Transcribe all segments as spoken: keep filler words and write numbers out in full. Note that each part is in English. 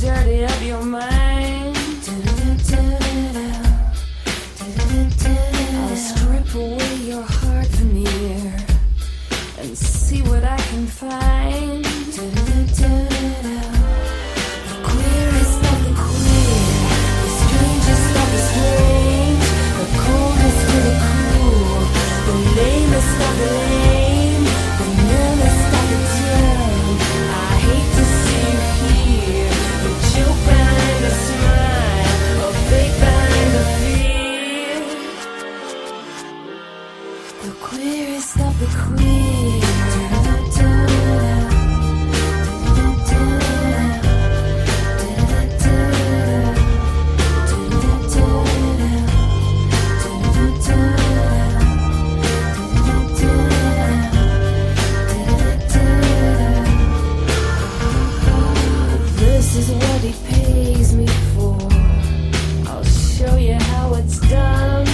dirty up your mind. I'll strip away your heart veneer and see what I can find. The queerest of the queer, the strangest of the strange, the coldest of the cool, the lamest of the lame, the numbest of the dumb. I hate to see you here, a joke behind a smile, a fake behind a fear. The queerest of the queer. This is what he pays me for. I'll show you how it's done.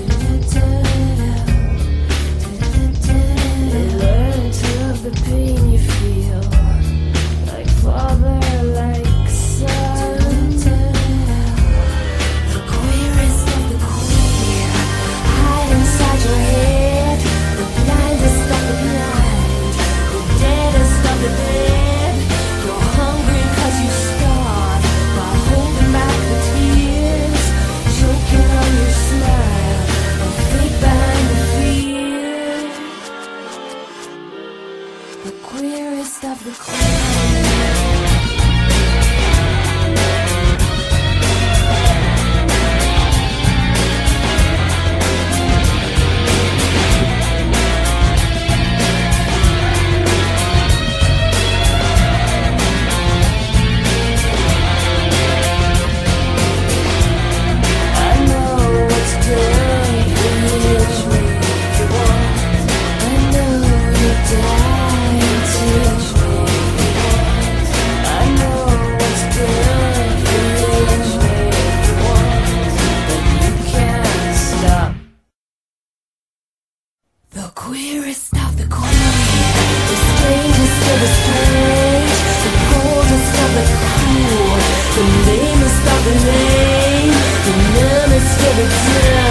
Learn to love the pain you feel, like father, like son. The queerest of the queer, hide inside your head. The blindest of the blind, the deadest of the dead. You're hungry cause you starve by holding back the tears, choking on your smile, a fake behind the fear. The queerest of the queer. I know what's good for you, teach me if you want. I know you're dying, teach me if you want. I know what's good for you, teach me if you want. But you can't stop. The queerest of the queer, the strangest of the strange, the coldest of the cool, the lamest of the lame, the numbest of the dumb.